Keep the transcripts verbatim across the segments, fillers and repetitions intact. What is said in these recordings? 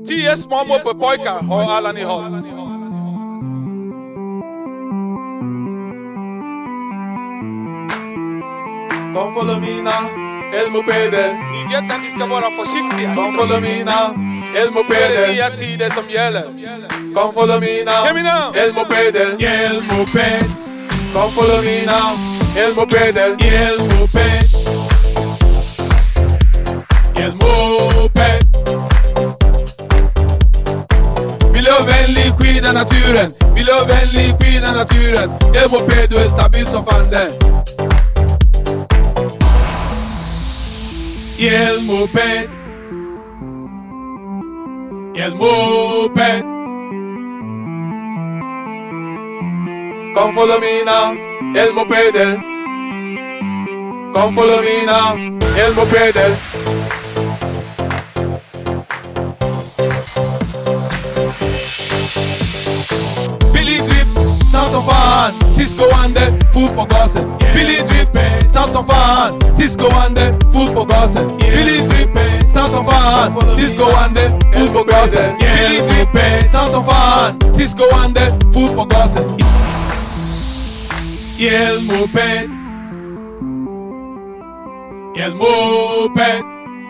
tio små moppepojkar har alla ni hört. Kom follow mina elmopeder. Ni vet att ni ska vara försiktiga. Kom follow mina Det är elmopeder. nya tider som gäller. Kom follow mina Hear me now. elmopeder. Elmoped. Kom follow mina elmopeder. Elmoped. Elmoped. Miljövänlig skydda naturen. Miljövänlig skydda naturen. Elmoped, du är stabil som fan det. Elmoped. Elmoped. Kom follow mina elmopeder. Kom follow mina elmopeder. Billig drift, snabb som fan. Discoande, fot på gasen. Billig drift, snabb som fan. Discoande, fot på gasen. Billig drift, snabb som fan. Discoande, fot på gasen. Billig drift, snabb som fan. Discoande, fot på gasen. Elmoped. Elmoped.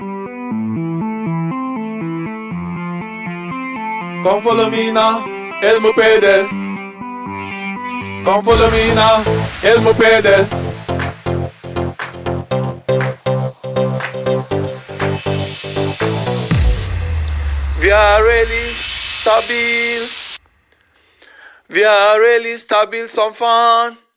Kom follow mina elmopeder. Kom follow mina elmopeder. Vi är really stabil. Vi är really stabil som fan.